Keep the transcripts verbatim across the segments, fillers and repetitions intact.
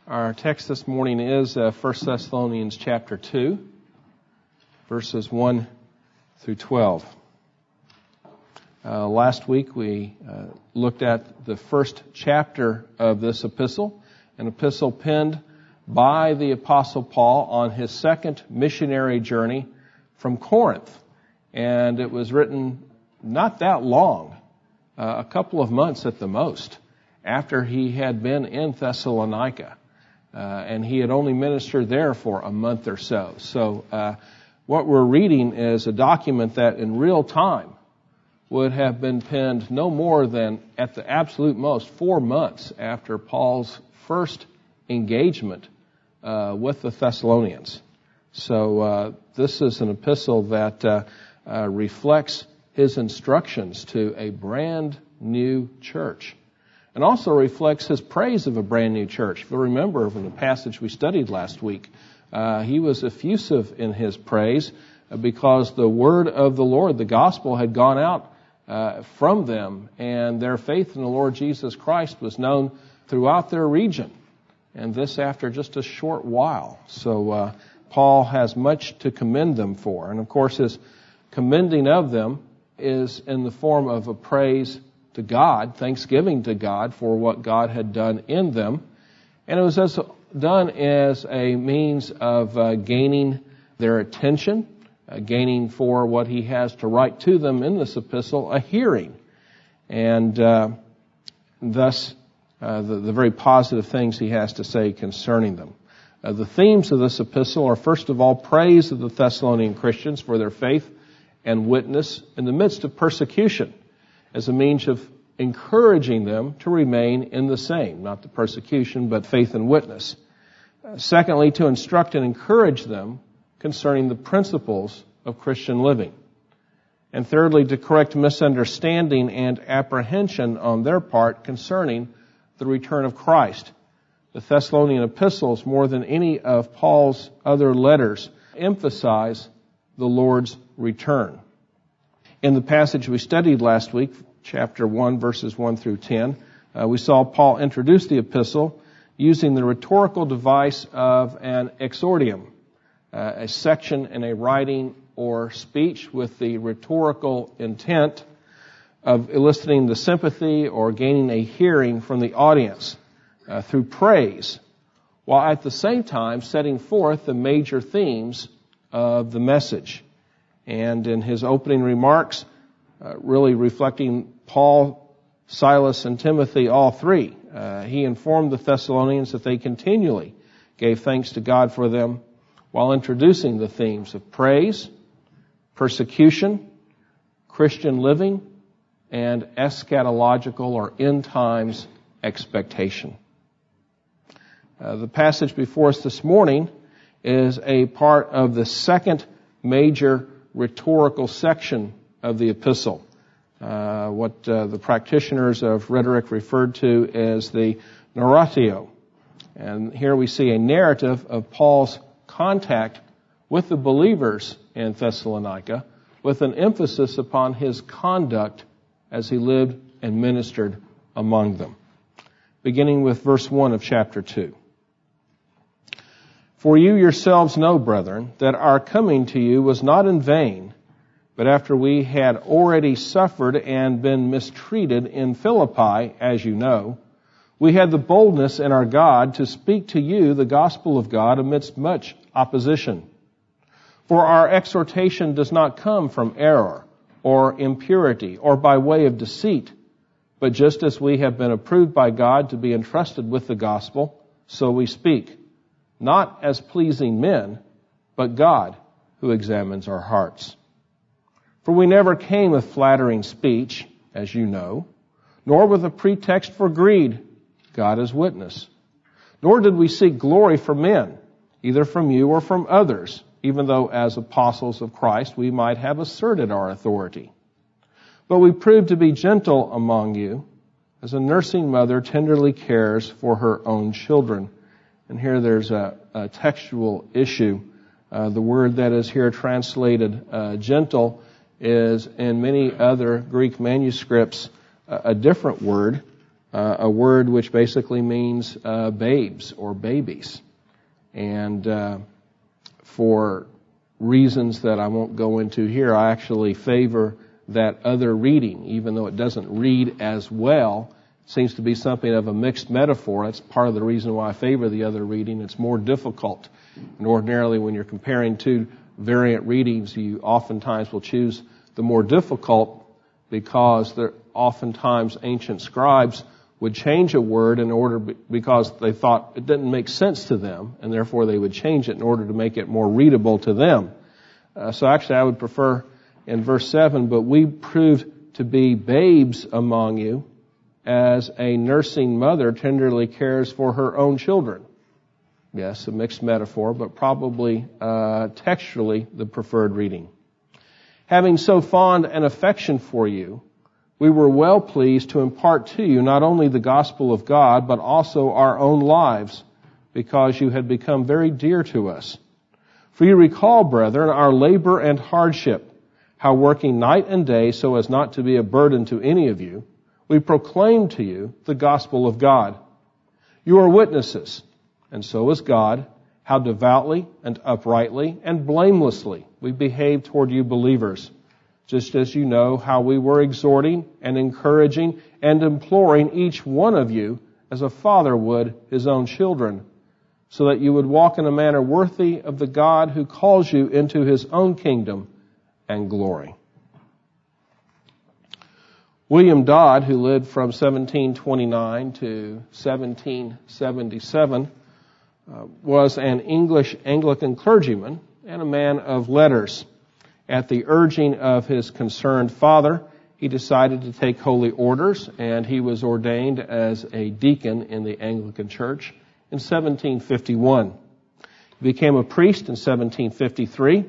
Our text this morning is uh, First Thessalonians chapter two, verses one through twelve. Uh, last week we uh, looked at the first chapter of this epistle, an epistle penned by the Apostle Paul on his second missionary journey from Corinth. And it was written not that long, uh, a couple of months at the most, after he had been in Thessalonica. Uh, and he had only ministered there for a month or so. So uh, what we're reading is a document that in real time would have been penned no more than, at the absolute most, four months after Paul's first engagement uh, with the Thessalonians. So uh, this is an epistle that uh, uh, reflects his instructions to a brand new church. And also reflects his praise of a brand new church. If you remember from the passage we studied last week, uh, he was effusive in his praise because the word of the Lord, the gospel, had gone out uh, from them, and their faith in the Lord Jesus Christ was known throughout their region. And this after just a short while. So uh, Paul has much to commend them for. And of course his commending of them is in the form of a praise to God, thanksgiving to God for what God had done in them. And it was as done as a means of uh, gaining their attention, uh, gaining for what he has to write to them in this epistle, a hearing. And uh, thus uh, the, the very positive things he has to say concerning them. Uh, the themes of this epistle are, first of all, praise of the Thessalonian Christians for their faith and witness in the midst of persecution, as a means of encouraging them to remain in the same, not the persecution, but faith and witness. Uh, secondly, to instruct and encourage them concerning the principles of Christian living. And thirdly, to correct misunderstanding and apprehension on their part concerning the return of Christ. The Thessalonian epistles, more than any of Paul's other letters, emphasize the Lord's return. In the passage we studied last week, chapter one, verses one through ten, uh, we saw Paul introduce the epistle using the rhetorical device of an exordium, uh, a section in a writing or speech with the rhetorical intent of eliciting the sympathy or gaining a hearing from the audience uh, through praise, while at the same time setting forth the major themes of the message. And in his opening remarks, uh, really reflecting Paul, Silas, and Timothy, all three, uh, he informed the Thessalonians that they continually gave thanks to God for them while introducing the themes of praise, persecution, Christian living, and eschatological or end times expectation. Uh, the passage before us this morning is a part of the second major rhetorical section of the epistle, uh, what uh, the practitioners of rhetoric referred to as the narratio. And here we see a narrative of Paul's contact with the believers in Thessalonica, with an emphasis upon his conduct as he lived and ministered among them. Beginning with verse one of chapter two. For you yourselves know, brethren, that our coming to you was not in vain, but after we had already suffered and been mistreated in Philippi, as you know, we had the boldness in our God to speak to you the gospel of God amidst much opposition. For our exhortation does not come from error or impurity or by way of deceit, but just as we have been approved by God to be entrusted with the gospel, so we speak. Not as pleasing men, but God who examines our hearts. For we never came with flattering speech, as you know, nor with a pretext for greed, God is witness. Nor did we seek glory from men, either from you or from others, even though as apostles of Christ we might have asserted our authority. But we proved to be gentle among you, as a nursing mother tenderly cares for her own children. And here there's a, a textual issue. Uh, the word that is here translated uh, gentle is in many other Greek manuscripts uh, a different word. uh, a word which basically means uh, babes or babies. And uh, for reasons that I won't go into here, I actually favor that other reading, even though it doesn't read as well. It seems to be something of a mixed metaphor. That's part of the reason why I favor the other reading. It's more difficult. And ordinarily, when you're comparing two variant readings, you oftentimes will choose the more difficult because there oftentimes ancient scribes would change a word in order because they thought it didn't make sense to them, and therefore they would change it in order to make it more readable to them. Uh, so actually I would prefer in verse seven, but we proved to be babes among you as a nursing mother tenderly cares for her own children. Yes, a mixed metaphor, but probably uh, textually the preferred reading. Having so fond an affection for you, we were well pleased to impart to you not only the gospel of God, but also our own lives, because you had become very dear to us. For you recall, brethren, our labor and hardship, how working night and day so as not to be a burden to any of you, we proclaimed to you the gospel of God. You are witnesses, and so is God, how devoutly and uprightly and blamelessly we behaved toward you believers, just as you know how we were exhorting and encouraging and imploring each one of you as a father would his own children, so that you would walk in a manner worthy of the God who calls you into his own kingdom and glory. William Dodd, who lived from seventeen twenty-nine to seventeen seventy-seven, uh, was an English Anglican clergyman and a man of letters. At the urging of his concerned father, he decided to take holy orders, and he was ordained as a deacon in the Anglican Church in seventeen fifty-one. He became a priest in seventeen fifty-three,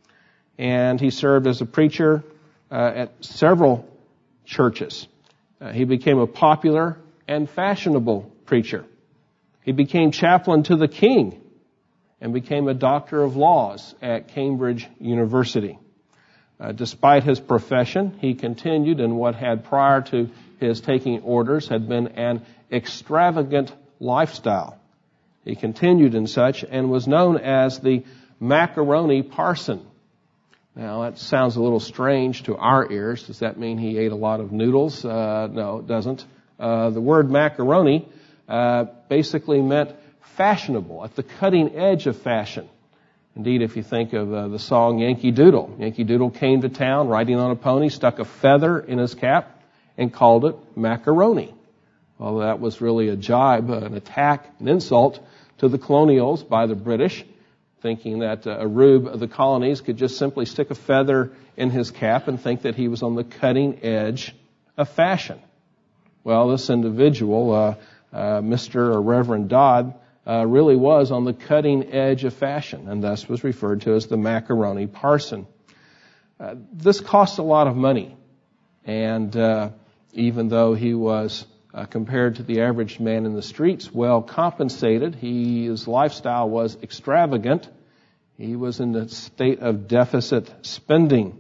and he served as a preacher uh, at several churches. Uh, he became a popular and fashionable preacher. He became chaplain to the king and became a doctor of laws at Cambridge University. Uh, despite his profession, he continued in what had prior to his taking orders had been an extravagant lifestyle. He continued in such and was known as the macaroni parson. Now, that sounds a little strange to our ears. Does that mean he ate a lot of noodles? Uh, no, it doesn't. Uh, the word macaroni uh, basically meant fashionable, at the cutting edge of fashion. Indeed, if you think of uh, the song Yankee Doodle, Yankee Doodle came to town riding on a pony, stuck a feather in his cap, and called it macaroni. Well, that was really a jibe, an attack, an insult to the colonials by the British, thinking that uh, a rube of the colonies could just simply stick a feather in his cap and think that he was on the cutting edge of fashion. Well, this individual, uh, uh, Mister or Reverend Dodd, Uh, really was on the cutting edge of fashion, and thus was referred to as the macaroni parson. Uh, this cost a lot of money, and uh, even though he was, uh, compared to the average man in the streets, well compensated, he, his lifestyle was extravagant. He was in a state of deficit spending.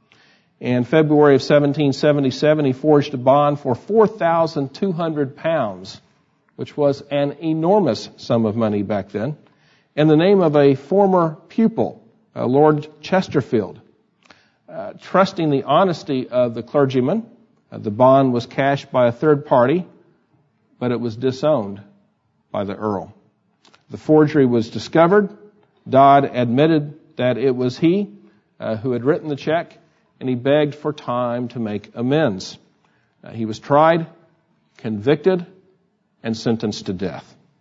In February of seventeen seventy-seven, he forged a bond for four thousand two hundred pounds, which was an enormous sum of money back then, in the name of a former pupil, uh, Lord Chesterfield. Uh, trusting the honesty of the clergyman, uh, the bond was cashed by a third party, but it was disowned by the Earl. The forgery was discovered. Dodd admitted that it was he uh, who had written the check, and he begged for time to make amends. Uh, he was tried, convicted, and sentenced to death.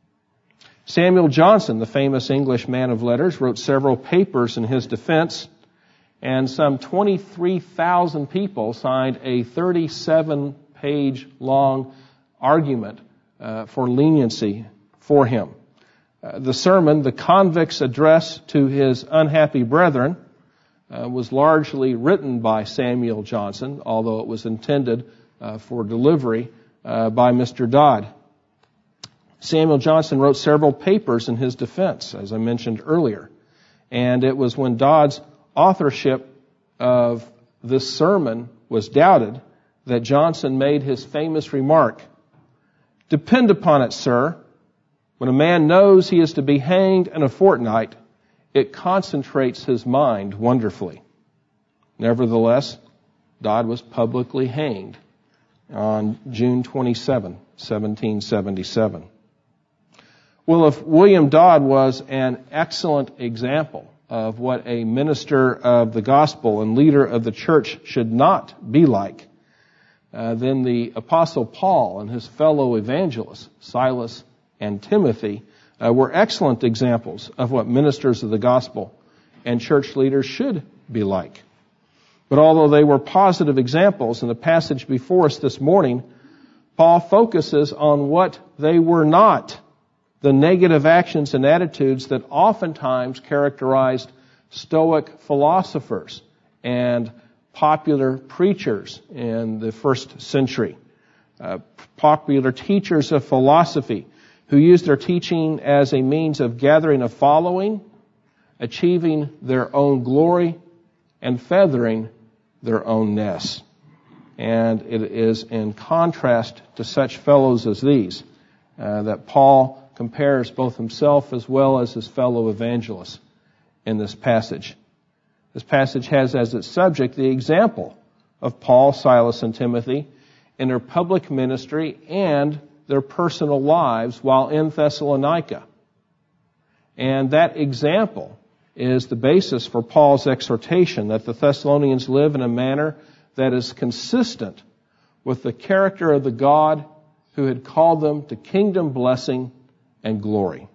Samuel Johnson, the famous English man of letters, wrote several papers in his defense, and some twenty-three thousand people signed a thirty-seven page long argument uh, for leniency for him. Uh, the sermon, The Convict's Address to His Unhappy Brethren, uh, was largely written by Samuel Johnson, although it was intended uh, for delivery uh, by Mister Dodd. Samuel Johnson wrote several papers in his defense, as I mentioned earlier. And it was when Dodd's authorship of this sermon was doubted that Johnson made his famous remark, Depend upon it, sir, when a man knows he is to be hanged in a fortnight, it concentrates his mind wonderfully. Nevertheless, Dodd was publicly hanged on June twenty-seventh, seventeen seventy-seven. Well, if William Dodd was an excellent example of what a minister of the gospel and leader of the church should not be like, uh, then the Apostle Paul and his fellow evangelists, Silas and Timothy, uh, were excellent examples of what ministers of the gospel and church leaders should be like. But although they were positive examples in the passage before us this morning, Paul focuses on what they were not, the negative actions and attitudes that oftentimes characterized Stoic philosophers and popular preachers in the first century, uh, popular teachers of philosophy who used their teaching as a means of gathering a following, achieving their own glory, and feathering their own nests. And it is in contrast to such fellows as these uh, that Paul compares both himself as well as his fellow evangelists in this passage. This passage has as its subject the example of Paul, Silas, and Timothy in their public ministry and their personal lives while in Thessalonica. And that example is the basis for Paul's exhortation that the Thessalonians live in a manner that is consistent with the character of the God who had called them to kingdom blessing and glory.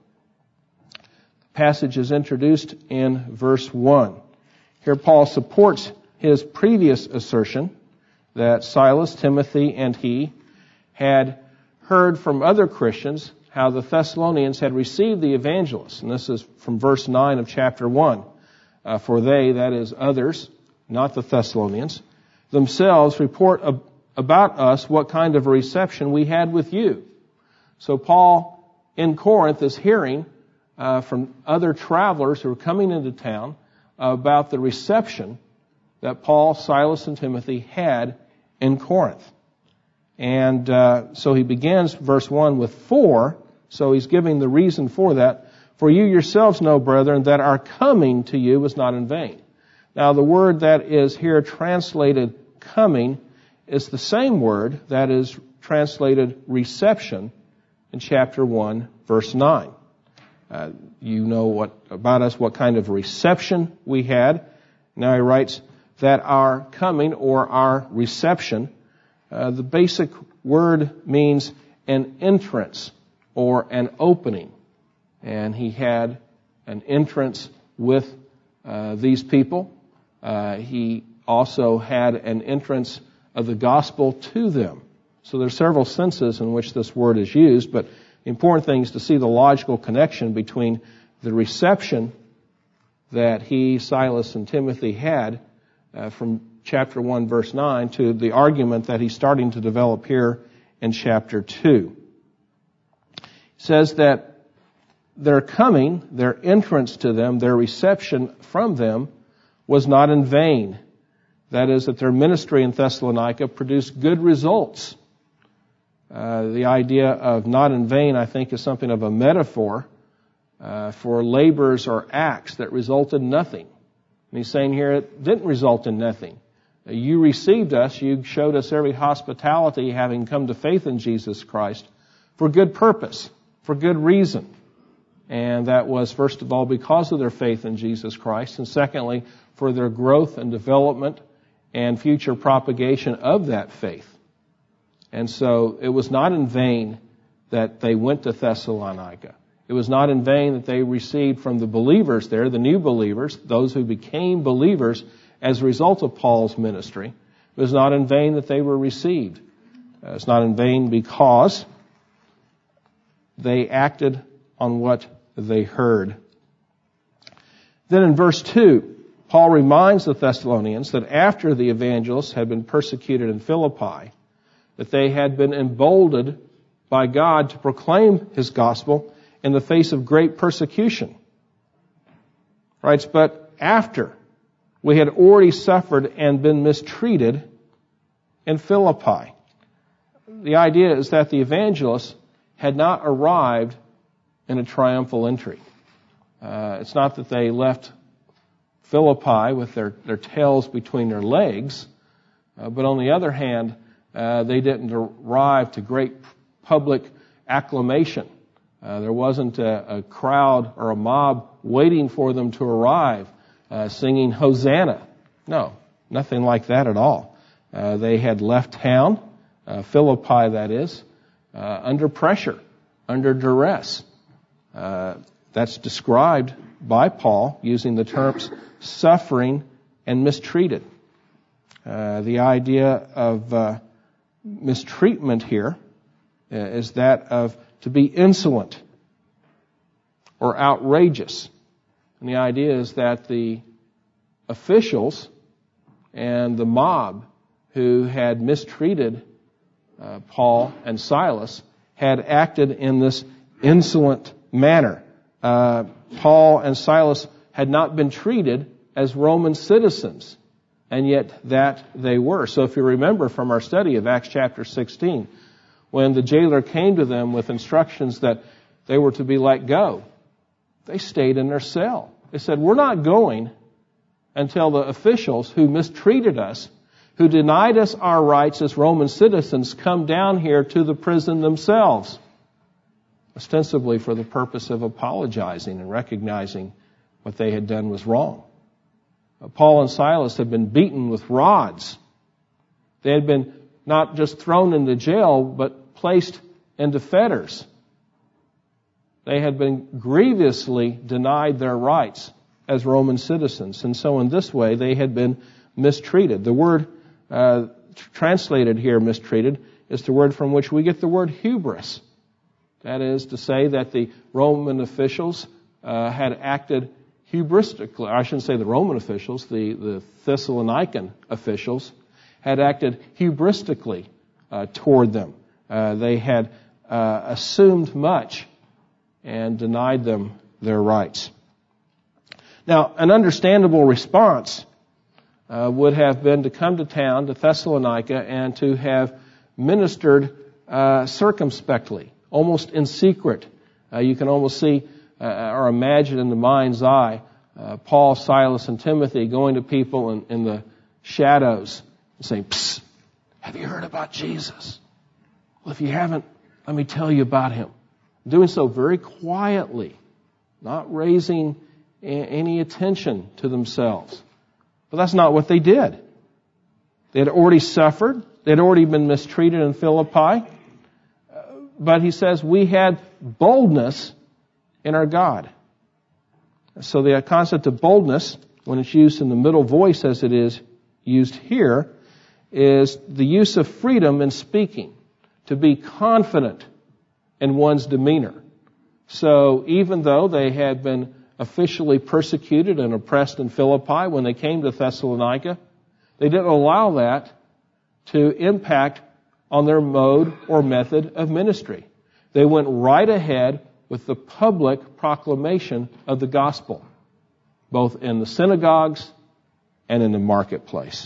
The passage is introduced in verse one. Here Paul supports his previous assertion that Silas, Timothy, and he had heard from other Christians how the Thessalonians had received the evangelists. And this is from verse nine of chapter one. Uh, for they, that is others, not the Thessalonians, themselves report ab- about us what kind of a reception we had with you. So Paul in Corinth is hearing uh, from other travelers who are coming into town uh, about the reception that Paul, Silas, and Timothy had in Corinth. And uh, so he begins verse one with for, so he's giving the reason for that. For you yourselves know, brethren, that our coming to you was not in vain. Now the word that is here translated coming is the same word that is translated reception in chapter one, verse nine. Uh, you know what about us, what kind of reception we had. Now he writes that our coming or our reception, uh, the basic word means an entrance or an opening. And he had an entrance with uh, these people. Uh, he also had an entrance of the gospel to them. So there are several senses in which this word is used, but the important thing is to see the logical connection between the reception that he, Silas, and Timothy had uh, from chapter one, verse nine, to the argument that he's starting to develop here in chapter two. He says that their coming, their entrance to them, their reception from them was not in vain. That is, that their ministry in Thessalonica produced good results. Uh, the idea of not in vain, I think, is something of a metaphor uh, for labors or acts that resulted in nothing. And he's saying here it didn't result in nothing. Uh, you received us, you showed us every hospitality, having come to faith in Jesus Christ, for good purpose, for good reason. And that was, first of all, because of their faith in Jesus Christ, and secondly, for their growth and development and future propagation of that faith. And so it was not in vain that they went to Thessalonica. It was not in vain that they received from the believers there, the new believers, those who became believers as a result of Paul's ministry. It was not in vain that they were received. Uh, it's not in vain because they acted on what they heard. Then in verse two, Paul reminds the Thessalonians that after the evangelists had been persecuted in Philippi, that they had been emboldened by God to proclaim His gospel in the face of great persecution. Writes, but after we had already suffered and been mistreated in Philippi. the idea is that the evangelists had not arrived in a triumphal entry. Uh, it's not that they left Philippi with their, their tails between their legs, uh, but on the other hand, uh, they didn't arrive to great public acclamation. Uh, there wasn't a, a crowd or a mob waiting for them to arrive, uh, singing Hosanna. No, nothing like that at all. Uh, they had left town, uh, Philippi that is, uh, under pressure, under duress. Uh, that's described by Paul using the terms suffering and mistreated. Uh, the idea of uh, mistreatment here is that of to be insolent or outrageous. And the idea is that the officials and the mob who had mistreated uh, Paul and Silas had acted in this insolent manner. Uh, Paul and Silas had not been treated as Roman citizens, and yet that they were. So if you remember from our study of Acts chapter sixteen, when the jailer came to them with instructions that they were to be let go, they stayed in their cell. They said, we're not going until the officials who mistreated us, who denied us our rights as Roman citizens, come down here to the prison themselves, ostensibly for the purpose of apologizing and recognizing what they had done was wrong. Paul and Silas had been beaten with rods. They had been not just thrown into jail, but placed into fetters. They had been grievously denied their rights as Roman citizens. And so in this way, they had been mistreated. The word uh, translated here, mistreated, is the word from which we get the word hubris. That is to say that the Roman officials uh, had acted hubristically. I shouldn't say the Roman officials, the, the Thessalonican officials had acted hubristically uh, toward them. Uh, they had uh, assumed much and denied them their rights. Now, an understandable response uh, would have been to come to town, to Thessalonica, and to have ministered uh, circumspectly, almost in secret. Uh, you can almost see uh, or imagine in the mind's eye uh, Paul, Silas, and Timothy going to people in, in the shadows and saying, "Psst, have you heard about Jesus? Well, if you haven't, let me tell you about him." Doing so very quietly, not raising a- any attention to themselves. But that's not what they did. They had already suffered. They had already been mistreated in Philippi. But he says, we had boldness in our God. So the concept of boldness, when it's used in the middle voice as it is used here, is the use of freedom in speaking, to be confident in one's demeanor. So even though they had been officially persecuted and oppressed in Philippi, when they came to Thessalonica, they didn't allow that to impact on their mode or method of ministry. They went right ahead with the public proclamation of the gospel, both in the synagogues and in the marketplace.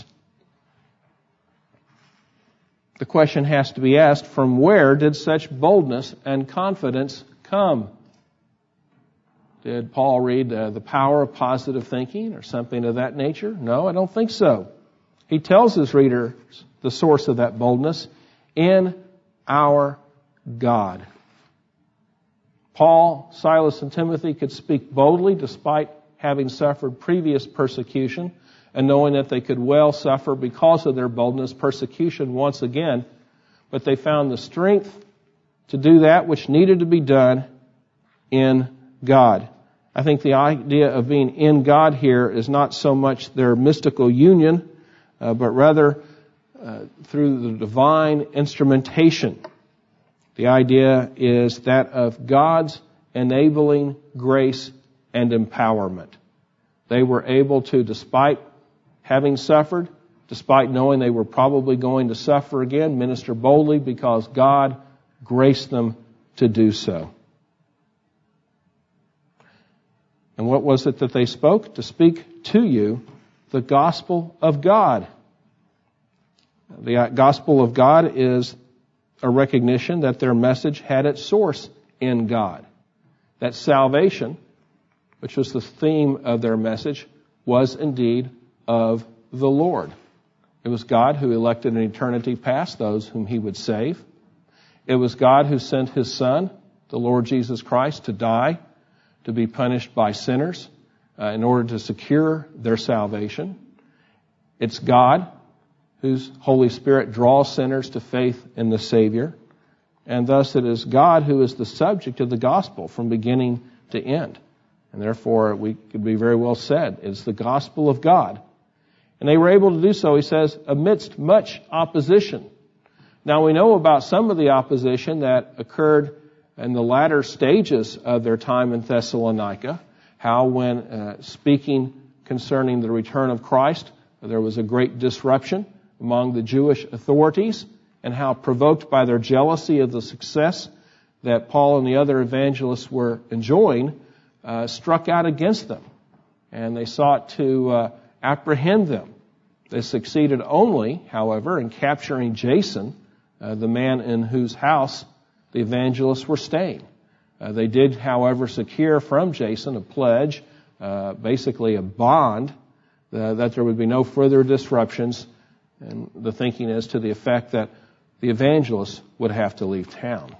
The question has to be asked, from where did such boldness and confidence come? Did Paul read uh, The Power of Positive Thinking or something of that nature? No, I don't think so. He tells his readers the source of that boldness: in our God. Paul, Silas, and Timothy could speak boldly despite having suffered previous persecution, and knowing that they could well suffer because of their boldness persecution once again. But they found the strength to do that which needed to be done in God. I think the idea of being in God here is not so much their mystical union, uh, but rather uh, through the divine instrumentation. The idea is that of God's enabling grace and empowerment. They were able to, despite having suffered, despite knowing they were probably going to suffer again, minister boldly because God graced them to do so. And what was it that they spoke? To speak to you the gospel of God. The gospel of God is a recognition that their message had its source in God. That salvation, which was the theme of their message, was indeed of the Lord. It was God who elected in eternity past those whom He would save. It was God who sent His Son, the Lord Jesus Christ, to die, to be punished by sinners uh, in order to secure their salvation. It's God whose Holy Spirit draws sinners to faith in the Savior. And thus it is God who is the subject of the gospel from beginning to end. And therefore, we could be very well said, it's the gospel of God. And they were able to do so, he says, amidst much opposition. Now we know about some of the opposition that occurred in the latter stages of their time in Thessalonica, how when uh, speaking concerning the return of Christ, there was a great disruption among the Jewish authorities, and how provoked by their jealousy of the success that Paul and the other evangelists were enjoying, uh, struck out against them. And they sought to uh, apprehend them. They succeeded only, however, in capturing Jason, uh, the man in whose house the evangelists were staying. Uh, they did, however, secure from Jason a pledge, uh, basically a bond, uh, that there would be no further disruptions. And the thinking is to the effect that the evangelists would have to leave town.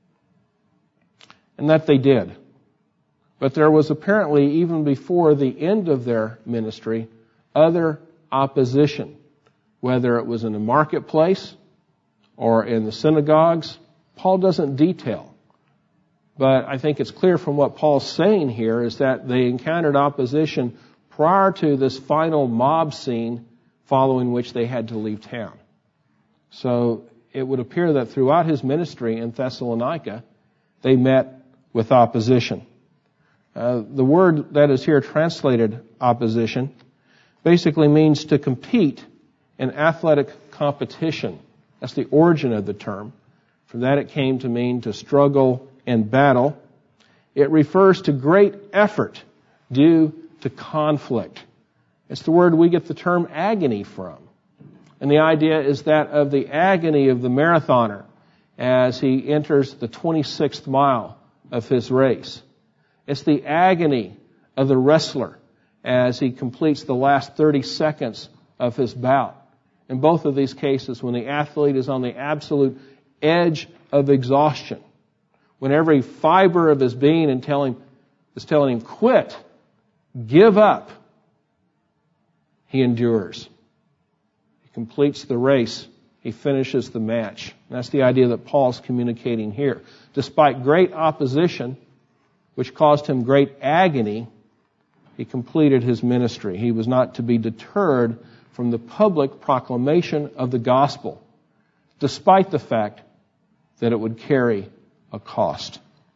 And that they did. But there was apparently, even before the end of their ministry, other opposition, whether it was in the marketplace or in the synagogues. Paul doesn't detail. But I think it's clear from what Paul's saying here is that they encountered opposition prior to this final mob scene following which they had to leave town. So it would appear that throughout his ministry in Thessalonica, they met with opposition. Uh, the word that is here translated opposition basically means to compete in athletic competition. That's the origin of the term. From that it came to mean to struggle in battle. It refers to great effort due to conflict. It's the word we get the term agony from. And the idea is that of the agony of the marathoner as he enters the twenty-sixth mile of his race. It's the agony of the wrestler as he completes the last thirty seconds of his bout. In both of these cases, when the athlete is on the absolute edge of exhaustion, when every fiber of his being and telling, is telling him, quit, give up, he endures. He completes the race. He finishes the match. And that's the idea that Paul's communicating here. Despite great opposition, which caused him great agony, he completed his ministry. He was not to be deterred from the public proclamation of the gospel, despite the fact that it would carry a cost.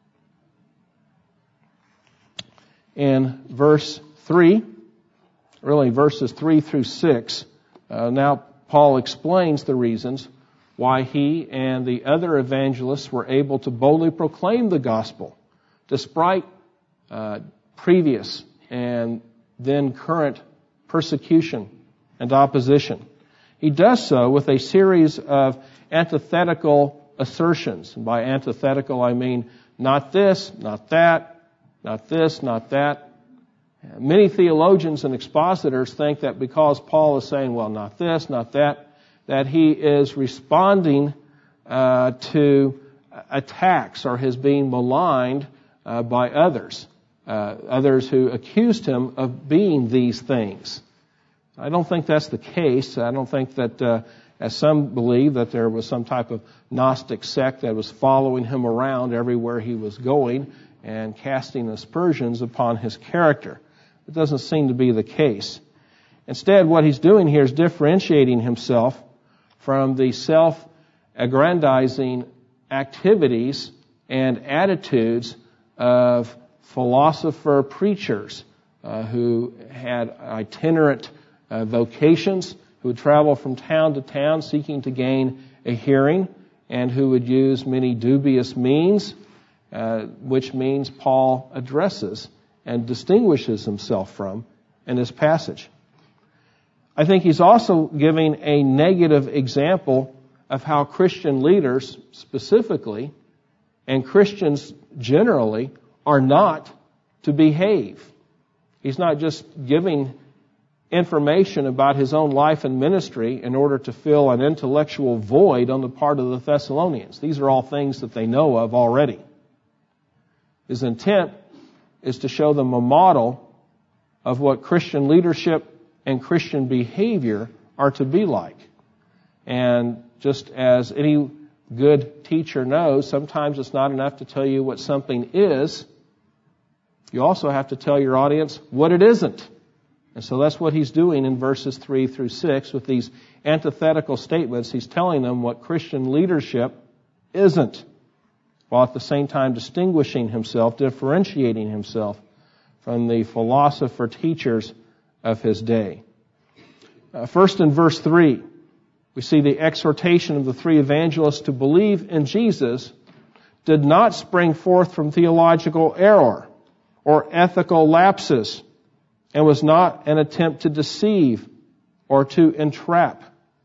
In verse three, really verses three through six, uh, now Paul explains the reasons why he and the other evangelists were able to boldly proclaim the gospel, despite uh, previous and then current persecution and opposition. He does so with a series of antithetical assertions. And by antithetical, I mean not this, not that, not this, not that. Many theologians and expositors think that because Paul is saying, well, not this, not that, that he is responding uh, to attacks or his being maligned uh, by others, uh, others who accused him of being these things. I don't think that's the case. I don't think that, uh, as some believe, that there was some type of Gnostic sect that was following him around everywhere he was going and casting aspersions upon his character. It doesn't seem to be the case. Instead, what he's doing here is differentiating himself from the self-aggrandizing activities and attitudes of philosopher preachers uh, who had itinerant uh, vocations, who would travel from town to town seeking to gain a hearing, and who would use many dubious means, uh, which means Paul addresses and distinguishes himself from in this passage. I think he's also giving a negative example of how Christian leaders specifically and Christians generally are not to behave. He's not just giving information about his own life and ministry in order to fill an intellectual void on the part of the Thessalonians. These are all things that they know of already. His intent is to show them a model of what Christian leadership and Christian behavior are to be like. And just as any good teacher knows, sometimes it's not enough to tell you what something is. You also have to tell your audience what it isn't. And so that's what he's doing in verses three through six with these antithetical statements. He's telling them what Christian leadership isn't, while at the same time distinguishing himself, differentiating himself from the philosopher teachers of his day. Uh, first in verse three, we see the exhortation of the three evangelists to believe in Jesus did not spring forth from theological error or ethical lapses, and was not an attempt to deceive or to entrap.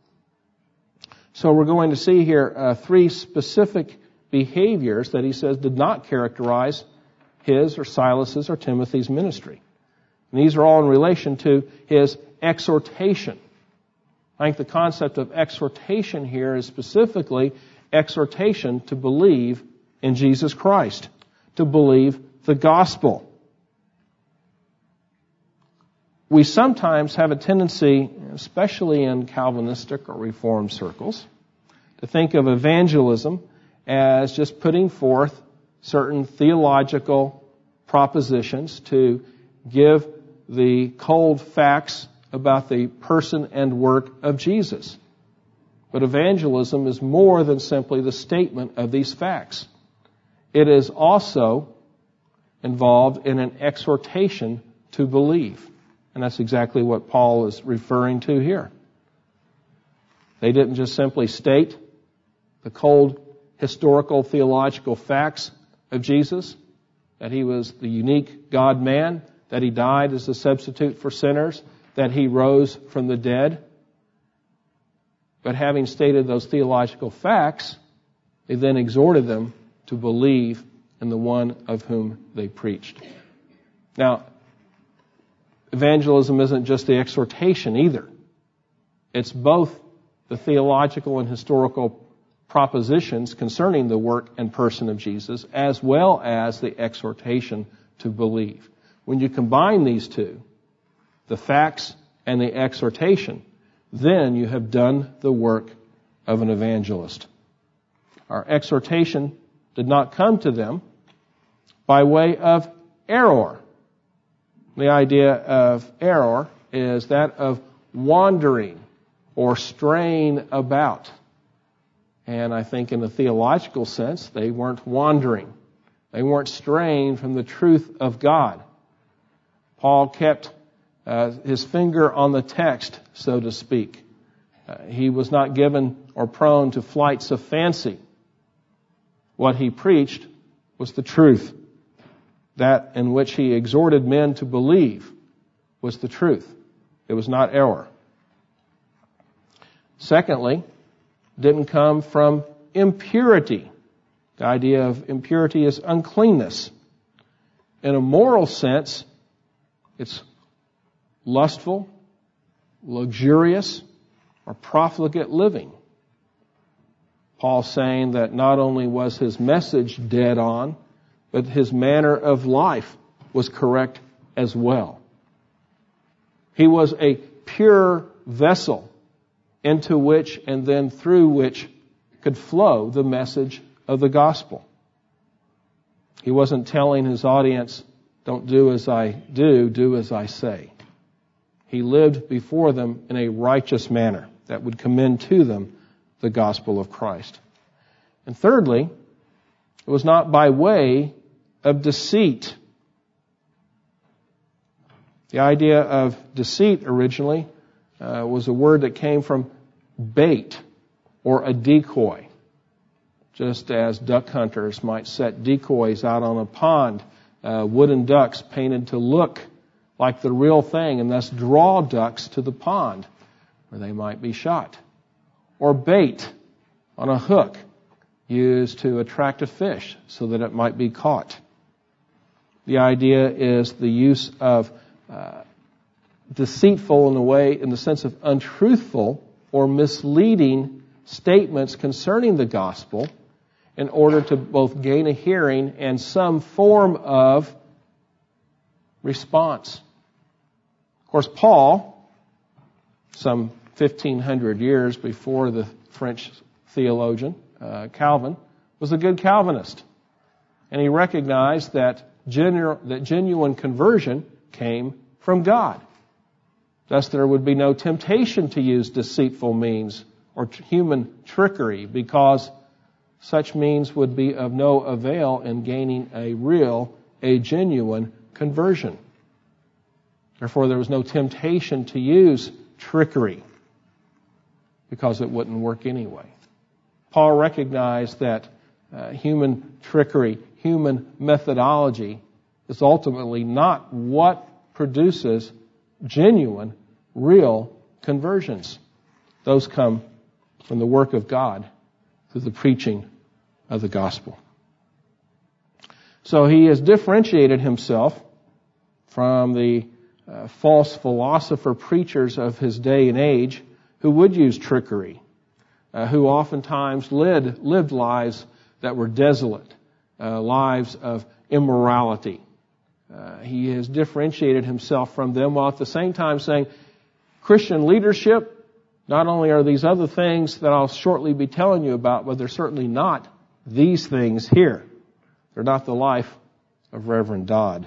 So we're going to see here uh, three specific behaviors that he says did not characterize his or Silas's or Timothy's ministry. And these are all in relation to his exhortation. I think the concept of exhortation here is specifically exhortation to believe in Jesus Christ, to believe the gospel. We sometimes have a tendency, especially in Calvinistic or Reformed circles, to think of evangelism as just putting forth certain theological propositions to give the cold facts about the person and work of Jesus. But evangelism is more than simply the statement of these facts. It is also involved in an exhortation to believe. And that's exactly what Paul is referring to here. They didn't just simply state the cold historical theological facts of Jesus, that he was the unique God-man, that he died as a substitute for sinners, that he rose from the dead. But having stated those theological facts, they then exhorted them to believe in the one of whom they preached. Now, evangelism isn't just the exhortation either. It's both the theological and historical propositions concerning the work and person of Jesus, as well as the exhortation to believe. When you combine these two, the facts and the exhortation, then you have done the work of an evangelist. Our exhortation did not come to them by way of error. The idea of error is that of wandering or straying about. And I think in a theological sense, they weren't wandering. They weren't straying from the truth of God. Paul kept uh, his finger on the text, so to speak. Uh, he was not given or prone to flights of fancy. What he preached was the truth. That in which he exhorted men to believe was the truth. It was not error. Secondly, didn't come from impurity. The idea of impurity is uncleanness. In a moral sense, it's lustful, luxurious, or profligate living. Paul's saying that not only was his message dead on, but his manner of life was correct as well. He was a pure vessel into which and then through which could flow the message of the gospel. He wasn't telling his audience, don't do as I do, do as I say. He lived before them in a righteous manner that would commend to them the gospel of Christ. And thirdly, it was not by way of deceit. The idea of deceit originally uh, was a word that came from bait or a decoy. Just as duck hunters might set decoys out on a pond, uh, wooden ducks painted to look like the real thing and thus draw ducks to the pond where they might be shot. Or bait, on a hook used to attract a fish so that it might be caught. The idea is the use of uh, deceitful in a way, in the sense of untruthful or misleading statements concerning the gospel in order to both gain a hearing and some form of response. Of course, Paul, some fifteen hundred years before the French theologian uh, Calvin, was a good Calvinist. And he recognized that, genu- that genuine conversion came from God. Thus, there would be no temptation to use deceitful means or t- human trickery, because such means would be of no avail in gaining a real, a genuine conversion. Therefore, there was no temptation to use trickery, because it wouldn't work anyway. Paul recognized that uh, human trickery, human methodology is ultimately not what produces genuine, real conversions. Those come from the work of God through the preaching of the gospel. So he has differentiated himself from the uh, false philosopher preachers of his day and age who would use trickery, uh, who oftentimes lived, lived lives that were desolate, uh, lives of immorality. Uh, he has differentiated himself from them, while at the same time saying, Christian leadership, not only are these other things that I'll shortly be telling you about, but they're certainly not these things here. They're not the life of Reverend Dodd.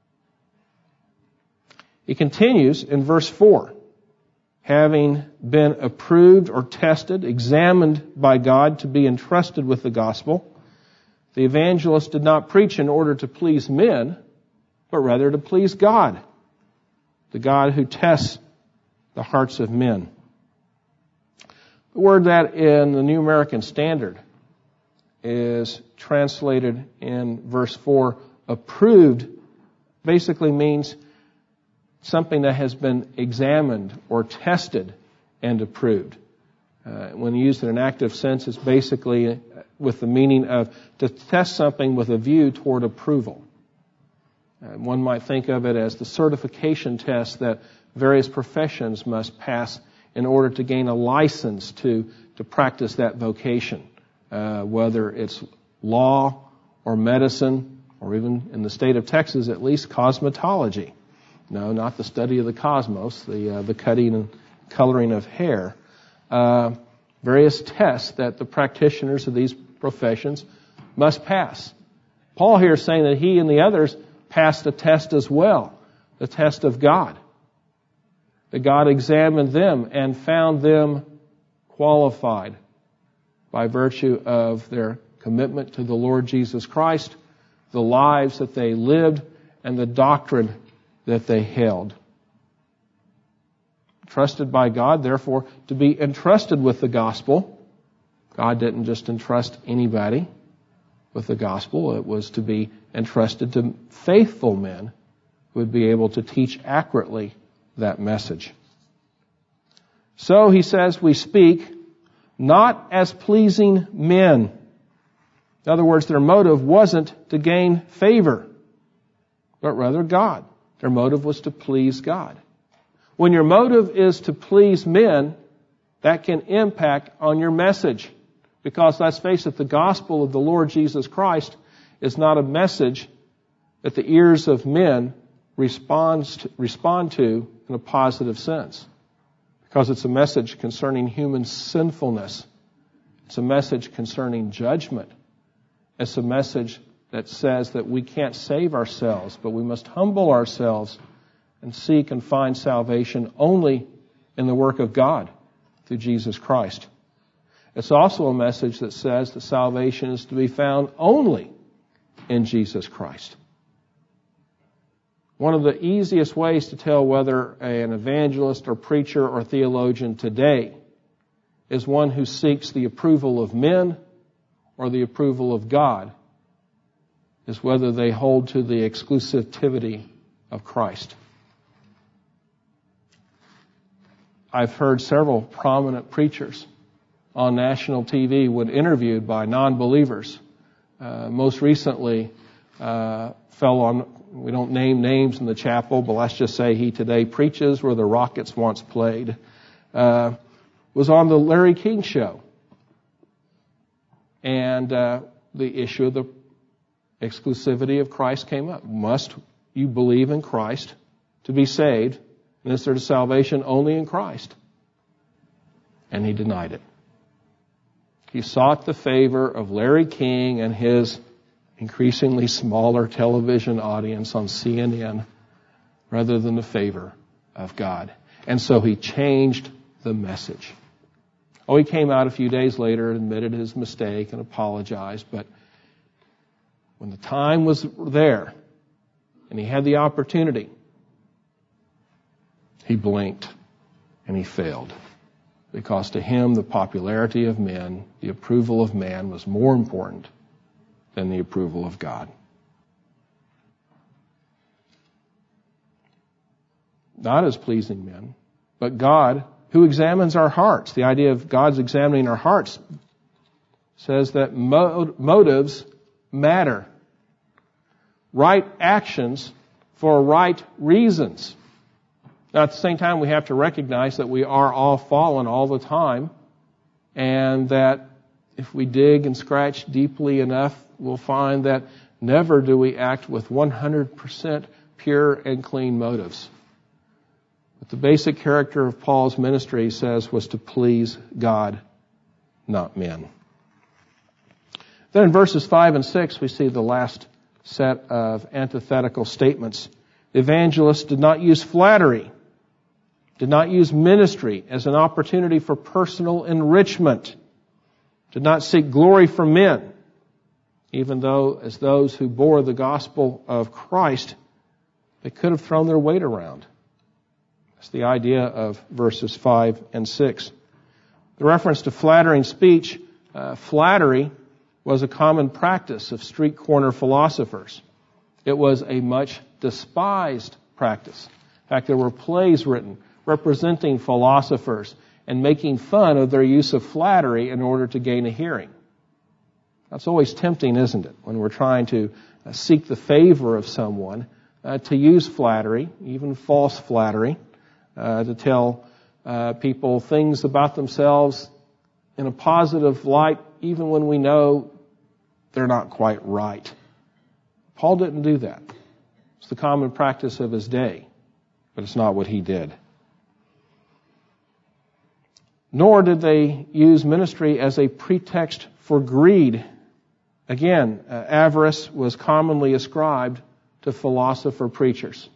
He continues in verse four. Having been approved or tested, examined by God to be entrusted with the gospel, the evangelist did not preach in order to please men, but rather to please God, the God who tests the hearts of men. The word that in the New American Standard is translated in verse four, approved, basically means something that has been examined or tested and approved. Uh, when used in an active sense, it's basically with the meaning of to test something with a view toward approval. Uh, one might think of it as the certification test that various professions must pass in order to gain a license to, to practice that vocation, uh, whether it's law or medicine, or even in the state of Texas, at least cosmetology. No, not the study of the cosmos, the uh, the cutting and coloring of hair. Uh, various tests that the practitioners of these professions must pass. Paul here is saying that he and the others passed a test as well, the test of God. That God examined them and found them qualified by virtue of their commitment to the Lord Jesus Christ, the lives that they lived, and the doctrine that they held. Trusted by God, therefore, to be entrusted with the gospel. God didn't just entrust anybody with the gospel. It was to be entrusted to faithful men who would be able to teach accurately that message. So he says, we speak not as pleasing men. In other words, their motive wasn't to gain favor, but rather God. Their motive was to please God. When your motive is to please men, that can impact on your message. Because let's face it, the gospel of the Lord Jesus Christ is not a message that the ears of men responds to, respond to in a positive sense. Because it's a message concerning human sinfulness. It's a message concerning judgment. It's a message that says that we can't save ourselves, but we must humble ourselves and seek and find salvation only in the work of God through Jesus Christ. It's also a message that says that salvation is to be found only in Jesus Christ. One of the easiest ways to tell whether an evangelist or preacher or theologian today is one who seeks the approval of men or the approval of God is whether they hold to the exclusivity of Christ. I've heard several prominent preachers on national T V when interviewed by non-believers. Uh, most recently, uh, fell on, we don't name names in the chapel, but let's just say he today preaches where the Rockets once played, uh, was on the Larry King Show. And uh, the issue of the exclusivity of Christ came up. Must you believe in Christ to be saved? And is there salvation only in Christ? And he denied it. He sought the favor of Larry King and his increasingly smaller television audience on C N N rather than the favor of God. And so he changed the message. Oh, he came out a few days later, admitted his mistake and apologized, but when the time was there and he had the opportunity, he blinked and he failed. Because to him, the popularity of men, the approval of man was more important than the approval of God. Not as pleasing men, but God, who examines our hearts. The idea of God's examining our hearts says that mo- motives matter. Right actions for right reasons. Now, at the same time, we have to recognize that we are all fallen all the time, and that if we dig and scratch deeply enough, we'll find that never do we act with one hundred percent pure and clean motives. But the basic character of Paul's ministry, he says, was to please God, not men. Then in verses five and six, we see the last set of antithetical statements. The evangelist did not use flattery, did not use ministry as an opportunity for personal enrichment, did not seek glory from men, even though as those who bore the gospel of Christ, they could have thrown their weight around. That's the idea of verses five and six. The reference to flattering speech, uh, flattery was a common practice of street corner philosophers. It was a much despised practice. In fact, there were plays written representing philosophers and making fun of their use of flattery in order to gain a hearing. That's always tempting, isn't it? When we're trying to uh, seek the favor of someone, uh, to use flattery, even false flattery, uh, to tell uh, people things about themselves in a positive light, even when we know they're not quite right. Paul didn't do that. It's the common practice of his day, but it's not what he did. Nor did they use ministry as a pretext for greed. Again, uh, avarice was commonly ascribed to philosopher preachers.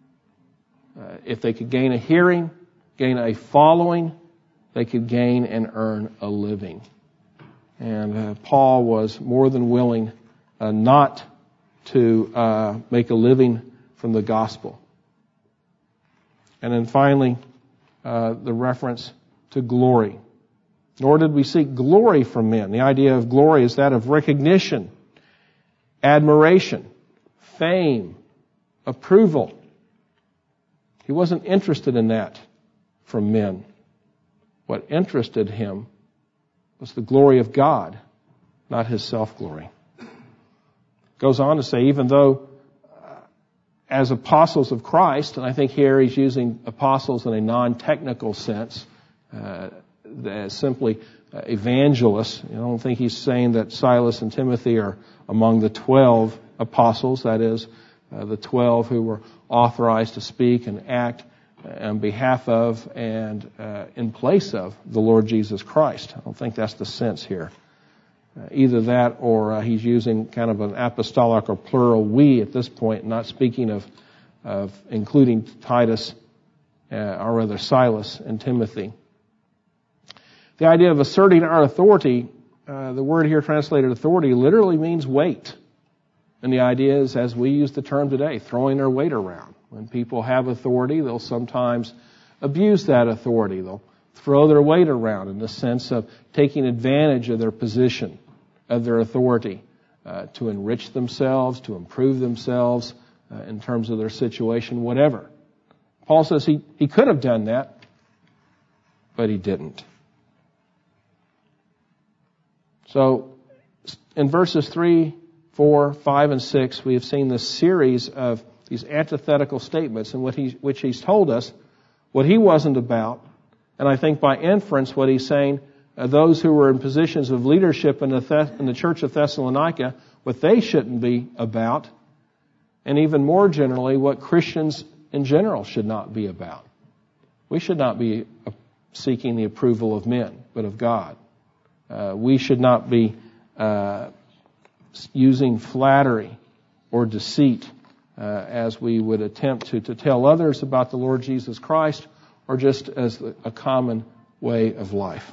Uh, if they could gain a hearing, gain a following, they could gain and earn a living. And uh, Paul was more than willing uh, not to uh, make a living from the gospel. And then finally, uh, the reference to glory. Nor did we seek glory from men. The idea of glory is that of recognition, admiration, fame, approval. He wasn't interested in that from men. What interested him was the glory of God, not his self-glory. Goes on to say, even though uh, as apostles of Christ, and I think here he's using apostles in a non-technical sense, uh, as simply uh, evangelists. I don't think he's saying that Silas and Timothy are among the twelve apostles, that is, uh, the twelve who were authorized to speak and act on behalf of and uh, in place of the Lord Jesus Christ. I don't think that's the sense here. Uh, either that or uh, he's using kind of an apostolic or plural we at this point, not speaking of, of including Titus, uh, or rather Silas and Timothy. The idea of asserting our authority, uh, the word here translated authority, literally means weight. And the idea is, as we use the term today, throwing their weight around. When people have authority, they'll sometimes abuse that authority. They'll throw their weight around in the sense of taking advantage of their position, of their authority, uh, to enrich themselves, to improve themselves uh, in terms of their situation, whatever. Paul says he, he could have done that, but he didn't. So in verses three, four, five, and six, we have seen this series of these antithetical statements in what he, which he's told us what he wasn't about. And I think by inference what he's saying, uh, those who were in positions of leadership in the, Thess- in the church of Thessalonica, what they shouldn't be about. And even more generally, what Christians in general should not be about. We should not be seeking the approval of men, but of God. Uh, we should not be uh, using flattery or deceit uh, as we would attempt to, to tell others about the Lord Jesus Christ, or just as a common way of life.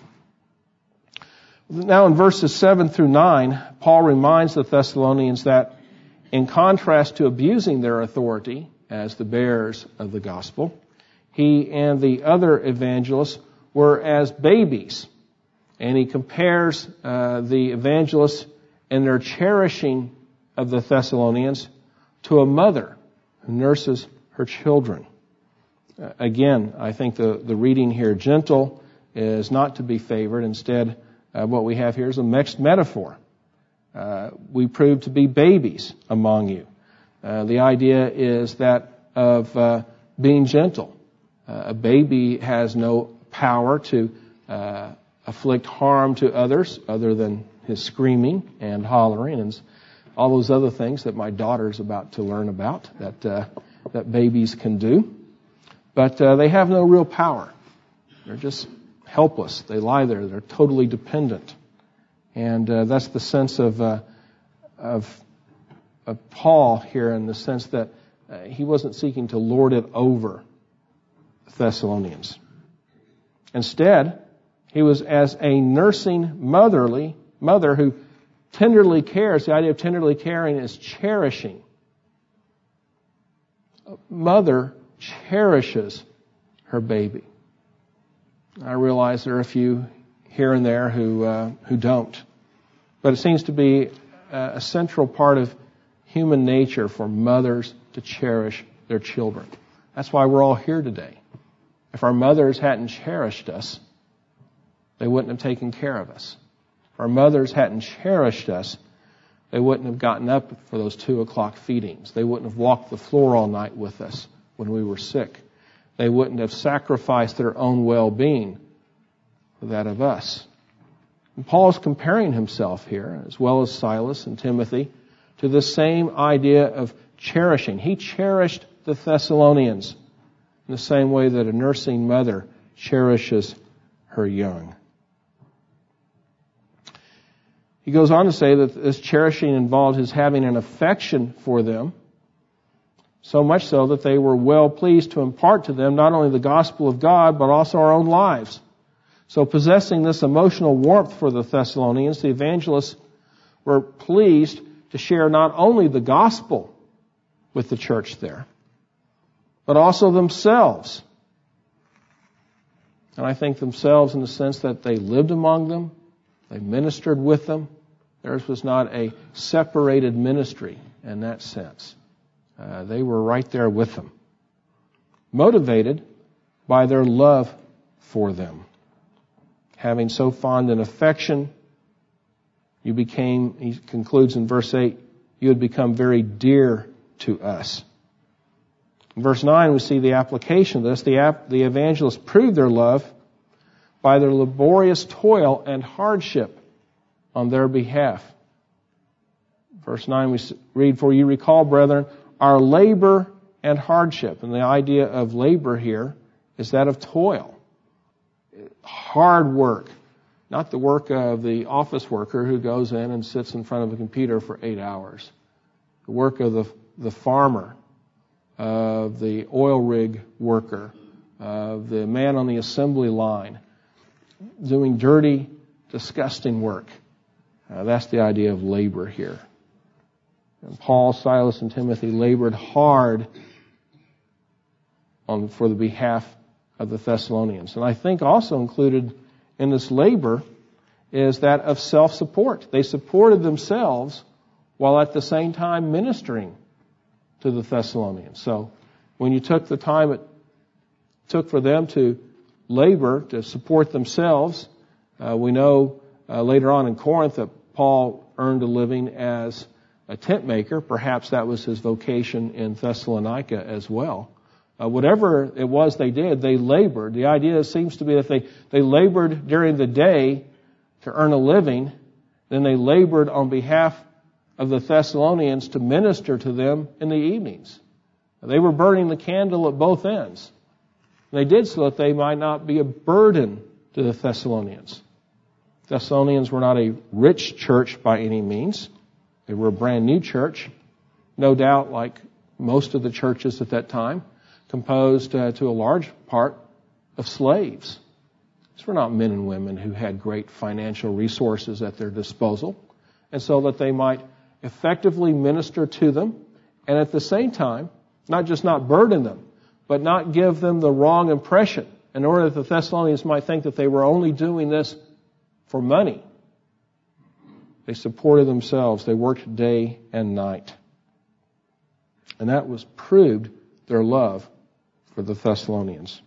Now in verses seven through nine, Paul reminds the Thessalonians that in contrast to abusing their authority as the bearers of the gospel, he and the other evangelists were as babies. And he compares uh, the evangelists and their cherishing of the Thessalonians to a mother who nurses her children. Uh, again, I think the, the reading here, gentle, is not to be favored. Instead, uh, what we have here is a mixed metaphor. Uh, we prove to be babies among you. Uh, the idea is that of uh, being gentle. Uh, a baby has no power to uh, afflict harm to others other than his screaming and hollering and all those other things that my daughter's about to learn about that uh, that babies can do. But uh, they have no real power. They're just helpless. They lie there. They're totally dependent. And uh, that's the sense of, uh, of of Paul here, in the sense that uh, he wasn't seeking to lord it over the Thessalonians. Instead, he was as a nursing motherly mother who tenderly cares. The idea of tenderly caring is cherishing. A mother cherishes her baby. I realize there are a few here and there who uh, who don't. But it seems to be a central part of human nature for mothers to cherish their children. That's why we're all here today. If our mothers hadn't cherished us, they wouldn't have taken care of us. If our mothers hadn't cherished us, they wouldn't have gotten up for those two o'clock feedings. They wouldn't have walked the floor all night with us when we were sick. They wouldn't have sacrificed their own well-being for that of us. And Paul is comparing himself here, as well as Silas and Timothy, to this same idea of cherishing. He cherished the Thessalonians in the same way that a nursing mother cherishes her young. He goes on to say that this cherishing involved his having an affection for them, so much so that they were well pleased to impart to them not only the gospel of God, but also our own lives. So possessing this emotional warmth for the Thessalonians, the evangelists were pleased to share not only the gospel with the church there, but also themselves. And I think themselves in the sense that they lived among them, they ministered with them. Theirs was not a separated ministry in that sense. Uh, they were right there with them, motivated by their love for them. Having so fond an affection, you became, he concludes in verse eight, you had become very dear to us. In verse nine, we see the application of this. The, ap- the evangelists proved their love by their laborious toil and hardship on their behalf. Verse nine, we read, for you recall, brethren, our labor and hardship. And the idea of labor here is that of toil. Hard work. Not the work of the office worker who goes in and sits in front of a computer for eight hours. The work of the, the farmer, of the oil rig worker, of the man on the assembly line, doing dirty, disgusting work. Uh, that's the idea of labor here. And Paul, Silas, and Timothy labored hard on, for the behalf of the Thessalonians. And I think also included in this labor is that of self-support. They supported themselves while at the same time ministering to the Thessalonians. So when you took the time it took for them to labor, to support themselves, uh, we know uh, later on in Corinth that Paul earned a living as a tent maker. Perhaps that was his vocation in Thessalonica as well. Uh, whatever it was they did, they labored. The idea seems to be that they, they labored during the day to earn a living, then they labored on behalf of the Thessalonians to minister to them in the evenings. They were burning the candle at both ends. They did so that they might not be a burden to the Thessalonians. Thessalonians were not a rich church by any means. They were a brand new church, no doubt like most of the churches at that time, composed uh, to a large part of slaves. These were not men and women who had great financial resources at their disposal, and so that they might effectively minister to them, and at the same time, not just not burden them, but not give them the wrong impression, in order that the Thessalonians might think that they were only doing this for money. They supported themselves. They worked day and night. And that was proved their love for the Thessalonians.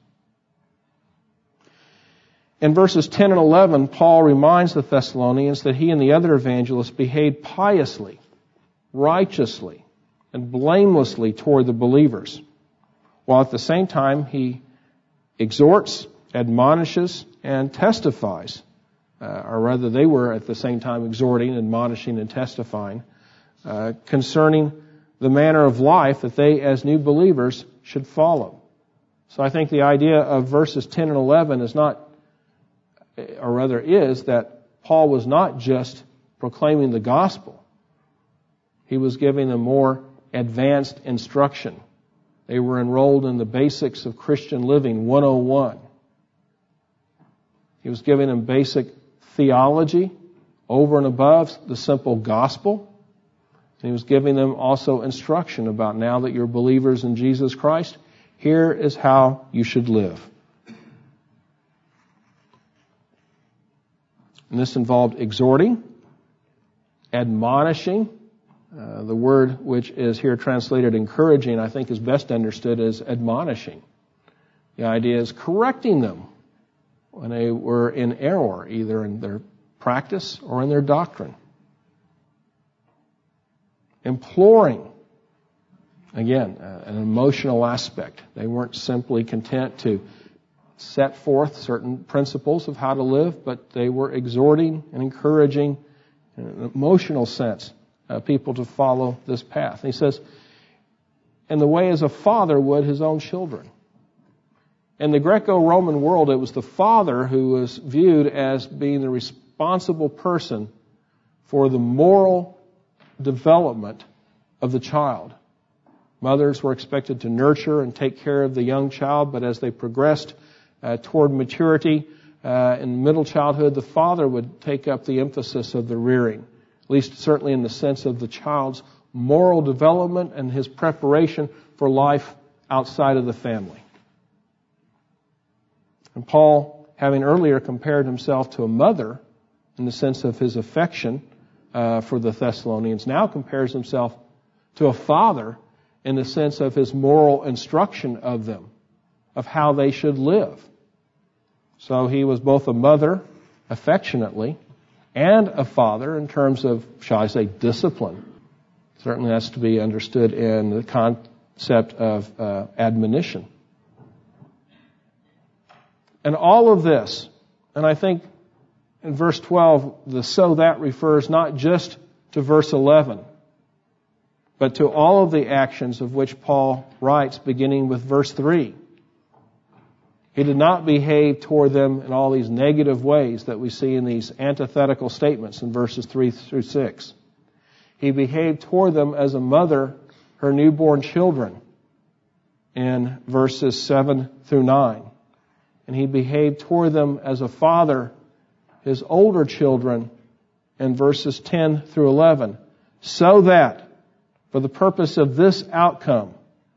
In verses ten and eleven, Paul reminds the Thessalonians that he and the other evangelists behaved piously, righteously, and blamelessly toward the believers, while at the same time he exhorts, admonishes, and testifies, uh, or rather they were at the same time exhorting, admonishing, and testifying uh, concerning the manner of life that they as new believers should follow. So I think the idea of verses ten and eleven is not, or rather is, that Paul was not just proclaiming the gospel. He was giving them more advanced instruction. They were enrolled in the basics of Christian living, one oh one. He was giving them basic theology over and above the simple gospel. And he was giving them also instruction about, now that you're believers in Jesus Christ, here is how you should live. And this involved exhorting, admonishing. Uh, the word which is here translated encouraging, I think, is best understood as admonishing. The idea is correcting them when they were in error, either in their practice or in their doctrine. Imploring, again, uh, an emotional aspect. They weren't simply content to set forth certain principles of how to live, but they were exhorting and encouraging in an emotional sense uh, people to follow this path. And he says, in the way as a father would his own children. In the Greco-Roman world, it was the father who was viewed as being the responsible person for the moral development of the child. Mothers were expected to nurture and take care of the young child, but as they progressed uh, toward maturity, uh, in middle childhood, the father would take up the emphasis of the rearing, at least certainly in the sense of the child's moral development and his preparation for life outside of the family. And Paul, having earlier compared himself to a mother in the sense of his affection uh, for the Thessalonians, now compares himself to a father in the sense of his moral instruction of them, of how they should live. So he was both a mother, affectionately, and a father in terms of, shall I say, discipline. Certainly that's to be understood in the concept of uh, admonition. And all of this, and I think in verse twelve, the so that refers not just to verse eleven, but to all of the actions of which Paul writes, beginning with verse three. He did not behave toward them in all these negative ways that we see in these antithetical statements in verses three through six. He behaved toward them as a mother her newborn children in verses seven through nine. And he behaved toward them as a father his older children in verses ten through eleven, so that for the purpose of this outcome,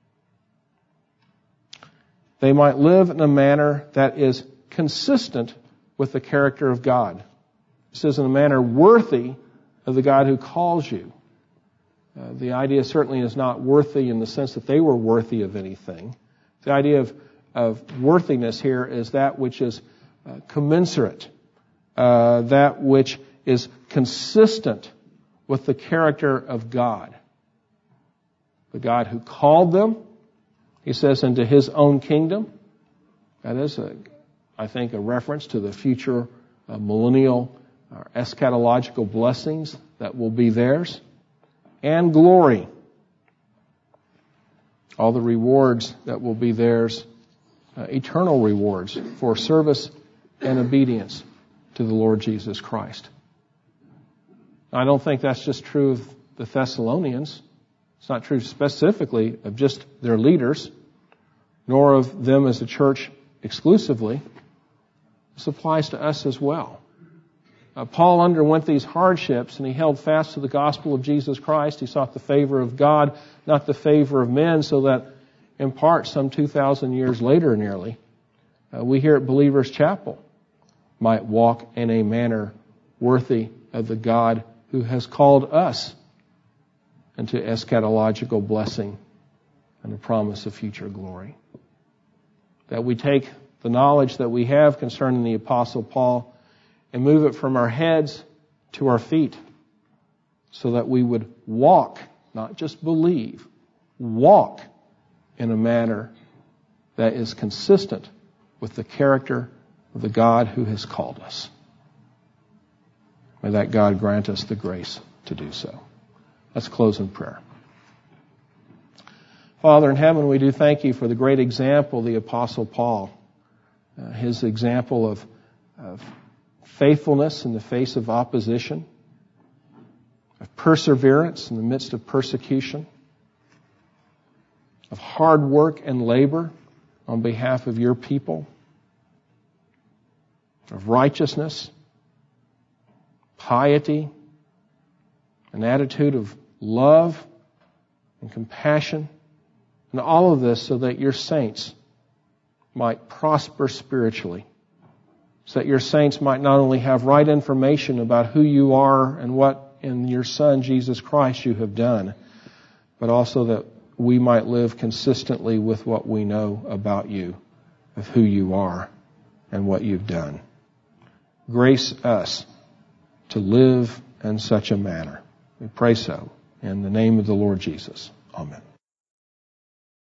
they might live in a manner that is consistent with the character of God. It says in a manner worthy of the God who calls you. Uh, the idea certainly is not worthy in the sense that they were worthy of anything. The idea of, of worthiness here is that which is uh, commensurate, uh, that which is consistent with the character of God. The God who called them, he says, into his own kingdom. That is, a, I think, a reference to the future uh, millennial or eschatological blessings that will be theirs. And glory. All the rewards that will be theirs, uh, eternal rewards for service and obedience to the Lord Jesus Christ. I don't think that's just true of the Thessalonians. It's not true specifically of just their leaders, nor of them as a church exclusively. This applies to us as well. Uh, Paul underwent these hardships, and he held fast to the gospel of Jesus Christ. He sought the favor of God, not the favor of men, so that in part, some two thousand years later nearly, uh, we here at Believers Chapel might walk in a manner worthy of the God who has called us into eschatological blessing and the promise of future glory. That we take the knowledge that we have concerning the Apostle Paul and move it from our heads to our feet so that we would walk, not just believe, walk in a manner that is consistent with the character of the God who has called us. May that God grant us the grace to do so. Let's close in prayer. Father in heaven, we do thank you for the great example, the Apostle Paul, uh, his example of, of faithfulness in the face of opposition, of perseverance in the midst of persecution, of hard work and labor on behalf of your people, of righteousness, piety, an attitude of love and compassion, and all of this so that your saints might prosper spiritually, so that your saints might not only have right information about who you are and what in your Son, Jesus Christ, you have done, but also that we might live consistently with what we know about you, of who you are and what you've done. Grace us to live in such a manner. We pray so in the name of the Lord Jesus. Amen.